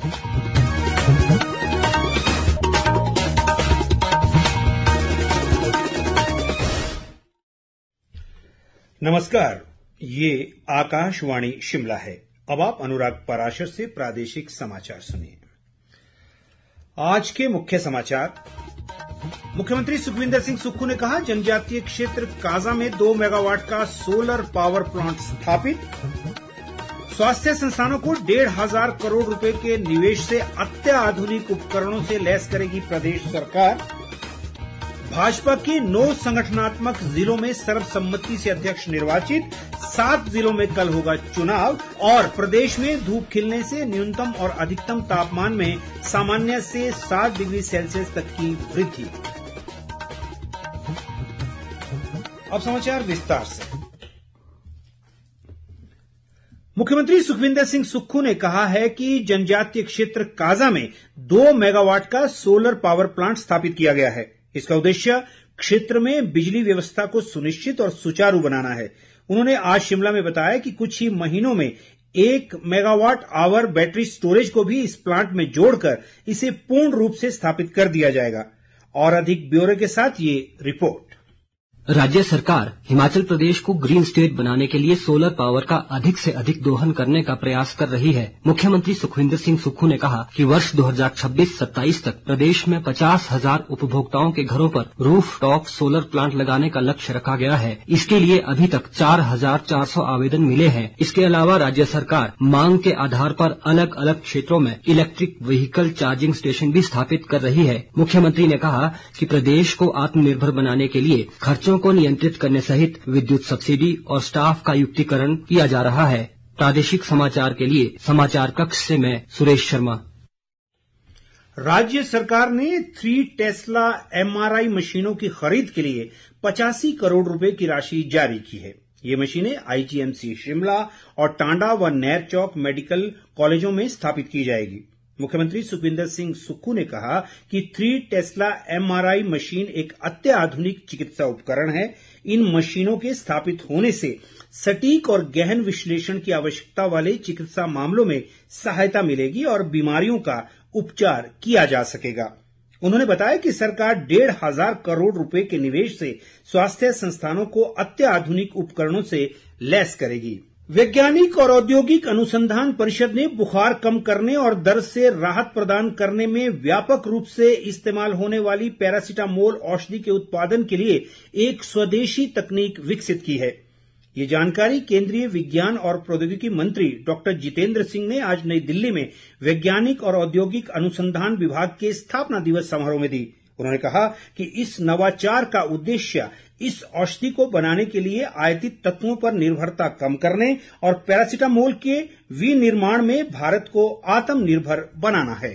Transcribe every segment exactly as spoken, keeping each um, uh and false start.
नमस्कार, ये आकाशवाणी शिमला है। अब आप अनुराग पराशर से प्रादेशिक समाचार सुनिए। आज के मुख्य समाचार। मुख्यमंत्री सुखविंदर सिंह सुक्खू ने कहा, जनजातीय क्षेत्र काजा में दो मेगावाट का सोलर पावर प्लांट स्थापित। स्वास्थ्य संस्थानों को डेढ़ हजार करोड़ रुपए के निवेश से अत्याधुनिक उपकरणों से लैस करेगी प्रदेश सरकार। भाजपा के नौ संगठनात्मक जिलों में सर्वसम्मति से अध्यक्ष निर्वाचित। सात जिलों में कल होगा चुनाव। और प्रदेश में धूप खिलने से न्यूनतम और अधिकतम तापमान में सामान्य से सात डिग्री सेल्सियस तक की वृद्धि। अब समाचार विस्तार से। मुख्यमंत्री सुखविंदर सिंह सुक्खू ने कहा है कि जनजातीय क्षेत्र काजा में दो मेगावाट का सोलर पावर प्लांट स्थापित किया गया है। इसका उद्देश्य क्षेत्र में बिजली व्यवस्था को सुनिश्चित और सुचारू बनाना है। उन्होंने आज शिमला में बताया कि कुछ ही महीनों में एक मेगावाट आवर बैटरी स्टोरेज को भी इस प्लांट में जोड़कर इसे पूर्ण रूप से स्थापित कर दिया जाएगा। और अधिक ब्यौरे के साथ ये रिपोर्ट। राज्य सरकार हिमाचल प्रदेश को ग्रीन स्टेट बनाने के लिए सोलर पावर का अधिक से अधिक दोहन करने का प्रयास कर रही है। मुख्यमंत्री सुखविंदर सिंह सुक्खू ने कहा कि वर्ष दो हज़ार छब्बीस सत्ताईस तक प्रदेश में पचास हजार उपभोक्ताओं के घरों पर रूफ टॉप सोलर प्लांट लगाने का लक्ष्य रखा गया है। इसके लिए अभी तक चार हजार चार सौ आवेदन मिले हैं। इसके अलावा राज्य सरकार मांग के आधार पर अलग अलग क्षेत्रों में इलेक्ट्रिक व्हीकल चार्जिंग स्टेशन भी स्थापित कर रही है। मुख्यमंत्री ने कहा कि प्रदेश को आत्मनिर्भर बनाने के लिए खर्चों को नियंत्रित करने सहित विद्युत सब्सिडी और स्टाफ का युक्तिकरण किया जा रहा है। प्रादेशिक समाचार के लिए समाचार कक्ष से मैं सुरेश शर्मा। राज्य सरकार ने थ्री टेस्ला एमआरआई मशीनों की खरीद के लिए पचासी करोड़ रुपए की राशि जारी की है। ये मशीनें आईजीएमसी शिमला और टांडा व नैर चौक मेडिकल कॉलेजों में स्थापित की जाएगी। मुख्यमंत्री सुखविंदर सिंह सुक्खू ने कहा कि थ्री टेस्ला एमआरआई मशीन एक अत्याधुनिक चिकित्सा उपकरण है। इन मशीनों के स्थापित होने से सटीक और गहन विश्लेषण की आवश्यकता वाले चिकित्सा मामलों में सहायता मिलेगी और बीमारियों का उपचार किया जा सकेगा। उन्होंने बताया कि सरकार डेढ़ हजार करोड़ रुपए के निवेश से स्वास्थ्य संस्थानों को अत्याधुनिक उपकरणों से लैस करेगी। वैज्ञानिक और औद्योगिक अनुसंधान परिषद ने बुखार कम करने और दर्द से राहत प्रदान करने में व्यापक रूप से इस्तेमाल होने वाली पैरासिटामोल औषधि के उत्पादन के लिए एक स्वदेशी तकनीक विकसित की है। ये जानकारी केंद्रीय विज्ञान और प्रौद्योगिकी मंत्री डॉक्टर जितेंद्र सिंह ने आज नई दिल्ली में वैज्ञानिक और औद्योगिक अनुसंधान विभाग के स्थापना दिवस समारोह में दी। उन्होंने कहा कि इस नवाचार का उद्देश्य इस औषधि को बनाने के लिए आयातित तत्वों पर निर्भरता कम करने और पैरासिटामोल के विनिर्माण में भारत को आत्मनिर्भर बनाना है।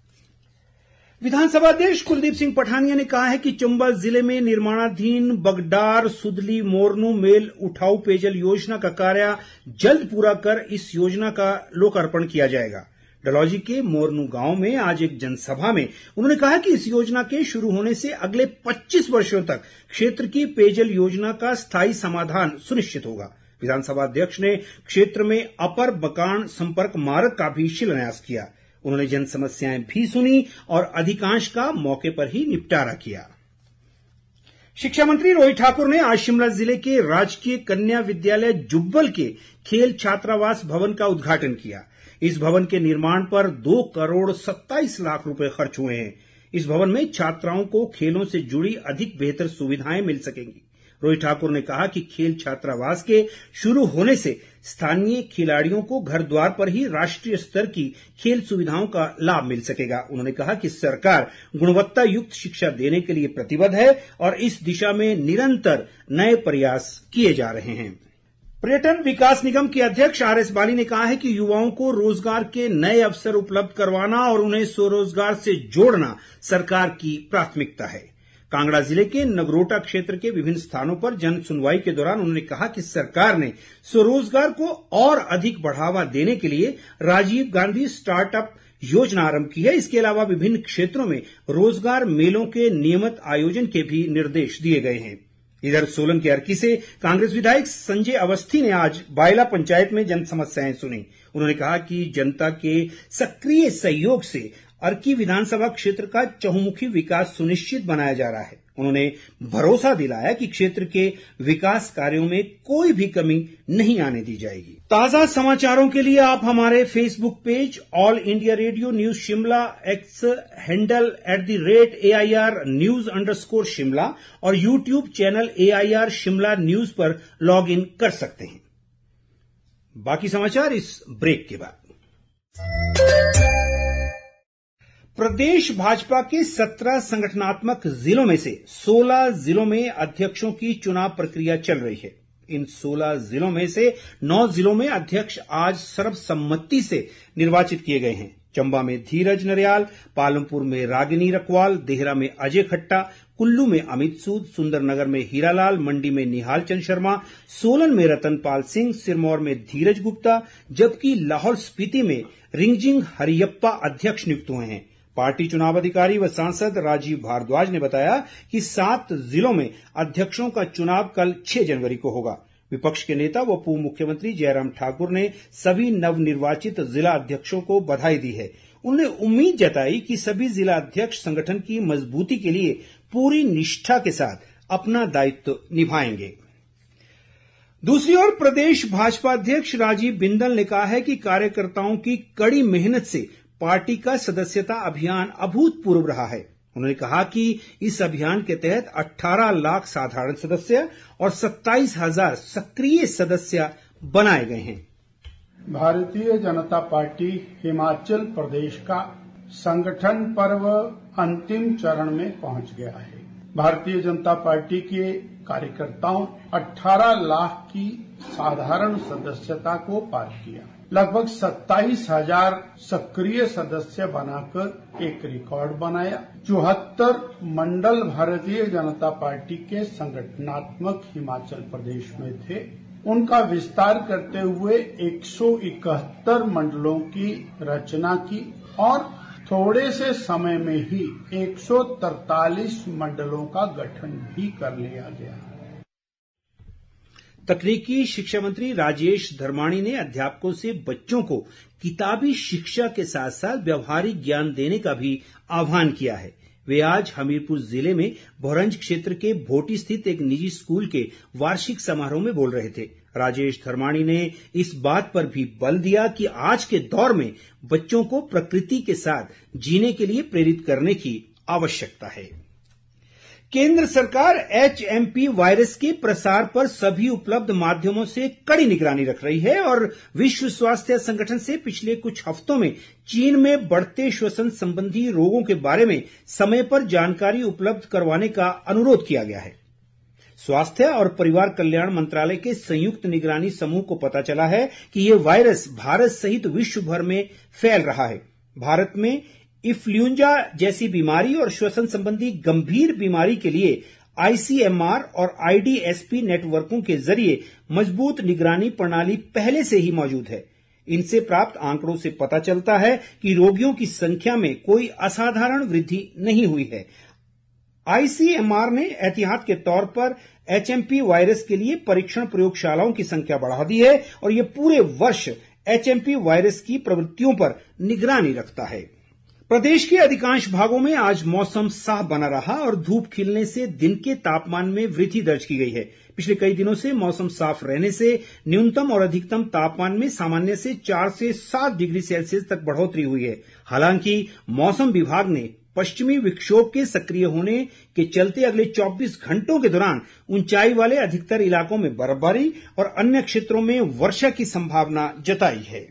विधानसभा अध्यक्ष कुलदीप सिंह पठानिया ने कहा है कि चंबा जिले में निर्माणाधीन बगडार सुदली मोरनू मेल उठाऊ पेयजल योजना का कार्य जल्द पूरा कर इस योजना का लोकार्पण किया जाएगा। डलहौजी के मोरनू गांव में आज एक जनसभा में उन्होंने कहा कि इस योजना के शुरू होने से अगले पच्चीस वर्षों तक क्षेत्र की पेयजल योजना का स्थायी समाधान सुनिश्चित होगा। विधानसभा अध्यक्ष ने क्षेत्र में अपर बकान संपर्क मार्ग का भी शिलान्यास किया। उन्होंने जन समस्याएं भी सुनी और अधिकांश का मौके पर ही निपटारा किया। शिक्षा मंत्री रोहित ठाकुर ने आज शिमला जिले के राजकीय कन्या विद्यालय जुब्बल के खेल छात्रावास भवन का उद्घाटन किया। इस भवन के निर्माण पर दो करोड़ सत्ताईस लाख रुपए खर्च हुए हैं। इस भवन में छात्राओं को खेलों से जुड़ी अधिक बेहतर सुविधाएं मिल सकेंगी। रोहित ठाकुर ने कहा कि खेल छात्रावास के शुरू होने से स्थानीय खिलाड़ियों को घर द्वार पर ही राष्ट्रीय स्तर की खेल सुविधाओं का लाभ मिल सकेगा। उन्होंने कहा कि सरकार गुणवत्ता युक्त शिक्षा देने के लिए प्रतिबद्ध है और इस दिशा में निरंतर नए प्रयास किए जा रहे हैं। पर्यटन विकास निगम के अध्यक्ष आर एस बाली ने कहा है कि युवाओं को रोजगार के नए अवसर उपलब्ध करवाना और उन्हें स्वरोजगार से जोड़ना सरकार की प्राथमिकता है। कांगड़ा जिले के नगरोटा क्षेत्र के विभिन्न स्थानों पर जन सुनवाई के दौरान उन्होंने कहा कि सरकार ने स्वरोजगार को और अधिक बढ़ावा देने के लिए राजीव गांधी स्टार्टअप योजना आरंभ की है। इसके अलावा विभिन्न क्षेत्रों में रोजगार मेलों के नियमित आयोजन के भी निर्देश दिए गए हैं। इधर सोलन के अर्की से कांग्रेस विधायक संजय अवस्थी ने आज बायला पंचायत में जन समस्याएं सुनी। उन्होंने कहा कि जनता के सक्रिय सहयोग से अर्की विधानसभा क्षेत्र का चहुमुखी विकास सुनिश्चित बनाया जा रहा है। उन्होंने भरोसा दिलाया कि क्षेत्र के विकास कार्यों में कोई भी कमी नहीं आने दी जाएगी। ताजा समाचारों के लिए आप हमारे Facebook page All India Radio news Shimla, X handle at the rate A I R news underscore Shimla और YouTube channel A I R Shimla news पर लॉग इन कर सकते हैं। बाकी समाचार इस ब्रेक के बाद। प्रदेश भाजपा के सत्रह संगठनात्मक जिलों में से सोलह जिलों में अध्यक्षों की चुनाव प्रक्रिया चल रही है। इन सोलह जिलों में से नौ जिलों में अध्यक्ष आज सर्वसम्मति से निर्वाचित किए गए हैं। चंबा में धीरज नरयाल, पालमपुर में रागिनी रकवाल, देहरा में अजय खट्टा, कुल्लू में अमित सूद, सुंदरनगर में हीरालाल, मंडी में निहाल चंद शर्मा, सोलन में रतनपाल सिंह, सिरमौर में धीरज गुप्ता, जबकि लाहौल स्पीति में रिंगजिंग हरियप्पा अध्यक्ष नियुक्त हुए हैं। पार्टी चुनाव अधिकारी व सांसद राजीव भारद्वाज ने बताया कि सात जिलों में अध्यक्षों का चुनाव कल छह जनवरी को होगा। विपक्ष के नेता व पूर्व मुख्यमंत्री जयराम ठाकुर ने सभी नवनिर्वाचित जिला अध्यक्षों को बधाई दी है। उन्होंने उम्मीद जताई कि सभी जिला अध्यक्ष संगठन की मजबूती के लिए पूरी निष्ठा के साथ अपना दायित्व निभाएंगे। दूसरी ओर प्रदेश भाजपा अध्यक्ष राजीव बिंदल ने कहा है कि कार्यकर्ताओं की कड़ी मेहनत से पार्टी का सदस्यता अभियान अभूतपूर्व रहा है। उन्होंने कहा कि इस अभियान के तहत अठारह लाख साधारण सदस्य और सत्ताईस हजार सक्रिय सदस्य बनाए गए हैं। भारतीय जनता पार्टी हिमाचल प्रदेश का संगठन पर्व अंतिम चरण में पहुंच गया है। भारतीय जनता पार्टी के कार्यकर्ताओं अठारह लाख की साधारण सदस्यता को पार किया। लगभग सत्ताईस हजार सक्रिय सदस्य बनाकर एक रिकॉर्ड बनाया। चौहत्तर मंडल भारतीय जनता पार्टी के संगठनात्मक हिमाचल प्रदेश में थे। उनका विस्तार करते हुए एक सौ इकहत्तर मंडलों की रचना की और थोड़े से समय में ही एक सौ तरतालीस मंडलों का गठन भी कर लिया गया। तकनीकी शिक्षा मंत्री राजेश धर्माणी ने अध्यापकों से बच्चों को किताबी शिक्षा के साथ साथ व्यवहारिक ज्ञान देने का भी आह्वान किया है। वे आज हमीरपुर जिले में भोरंज क्षेत्र के भोटी स्थित एक निजी स्कूल के वार्षिक समारोह में बोल रहे थे। राजेश धर्माणी ने इस बात पर भी बल दिया कि आज के दौर में बच्चों को प्रकृति के साथ जीने के लिए प्रेरित करने की आवश्यकता है। केंद्र सरकार एच एम पी वायरस के प्रसार पर सभी उपलब्ध माध्यमों से कड़ी निगरानी रख रही है और विश्व स्वास्थ्य संगठन से पिछले कुछ हफ्तों में चीन में बढ़ते श्वसन संबंधी रोगों के बारे में समय पर जानकारी उपलब्ध करवाने का अनुरोध किया गया है। स्वास्थ्य और परिवार कल्याण मंत्रालय के संयुक्त निगरानी समूह को पता चला है कि ये वायरस भारत सहित विश्व भर में फैल रहा है। भारत में इन्फ्लुएंजा जैसी बीमारी और श्वसन संबंधी गंभीर बीमारी के लिए आई सी एम आर और आई डी एस पी नेटवर्कों के जरिए मजबूत निगरानी प्रणाली पहले से ही मौजूद है। इनसे प्राप्त आंकड़ों से पता चलता है कि रोगियों की संख्या में कोई असाधारण वृद्धि नहीं हुई है। आई सी एम आर ने एहतियात के तौर पर एच एम पी वायरस के लिए परीक्षण प्रयोगशालाओं की संख्या बढ़ा दी है और ये पूरे वर्ष एच एम पी वायरस की प्रवृत्तियों पर निगरानी रखता है। प्रदेश के अधिकांश भागों में आज मौसम साफ बना रहा और धूप खिलने से दिन के तापमान में वृद्धि दर्ज की गई है। पिछले कई दिनों से मौसम साफ रहने से न्यूनतम और अधिकतम तापमान में सामान्य से चार से सात डिग्री सेल्सियस तक बढ़ोतरी हुई है। हालांकि मौसम विभाग ने पश्चिमी विक्षोभ के सक्रिय होने के चलते अगले चौबीस घंटों के दौरान ऊंचाई वाले अधिकतर इलाकों में बर्फबारी और अन्य क्षेत्रों में वर्षा की संभावना जताई है।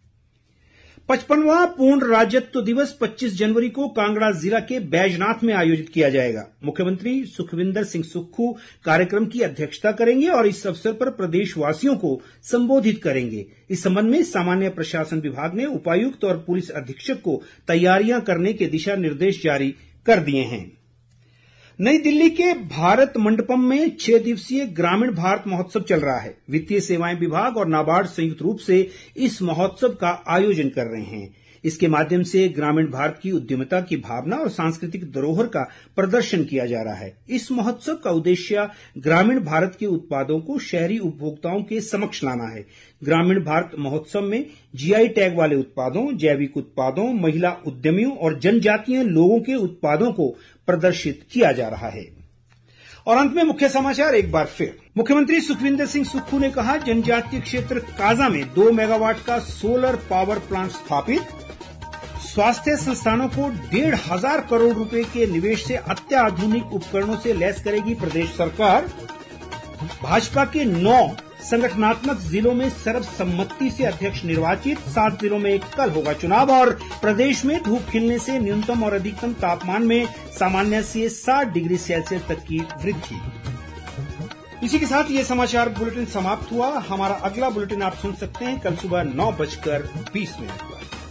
पचपनवां पूर्ण राज्यत्व दिवस पच्चीस जनवरी को कांगड़ा जिला के बैजनाथ में आयोजित किया जाएगा। मुख्यमंत्री सुखविंदर सिंह सुक्खू कार्यक्रम की अध्यक्षता करेंगे और इस अवसर पर प्रदेशवासियों को संबोधित करेंगे। इस संबंध में सामान्य प्रशासन विभाग ने उपायुक्त और पुलिस अधीक्षक को तैयारियां करने के दिशा निर्देश जारी कर दिए हैं। नई दिल्ली के भारत मंडपम में छह दिवसीय ग्रामीण भारत महोत्सव चल रहा है। वित्तीय सेवाएं विभाग और नाबार्ड संयुक्त रूप से इस महोत्सव का आयोजन कर रहे हैं। इसके माध्यम से ग्रामीण भारत की उद्यमिता की भावना और सांस्कृतिक धरोहर का प्रदर्शन किया जा रहा है। इस महोत्सव का उद्देश्य ग्रामीण भारत के उत्पादों को शहरी उपभोक्ताओं के समक्ष लाना है। ग्रामीण भारत महोत्सव में जीआई टैग वाले उत्पादों, जैविक उत्पादों, महिला उद्यमियों और जनजातीय लोगों के उत्पादों को प्रदर्शित किया जा रहा है। और अंत में मुख्य समाचार एक बार फिर। मुख्यमंत्री सुखविंदर सिंह सुक्खू ने कहा, जनजातीय क्षेत्र काजा में दो मेगावाट का सोलर पावर प्लांट स्थापित। स्वास्थ्य संस्थानों को डेढ़ हजार करोड़ रुपए के निवेश से अत्याधुनिक उपकरणों से लैस करेगी प्रदेश सरकार। भाजपा के नौ संगठनात्मक जिलों में सर्वसम्मति से अध्यक्ष निर्वाचित। सात जिलों में कल होगा चुनाव और प्रदेश में धूप खिलने से न्यूनतम और अधिकतम तापमान में सामान्य से सात डिग्री सेल्सियस तक की वृद्धि। इसी के साथ ये समाचार बुलेटिन समाप्त हुआ। हमारा अगला बुलेटिन आप सुन सकते हैं कल सुबह नौ बजकर बीस मिनट पर।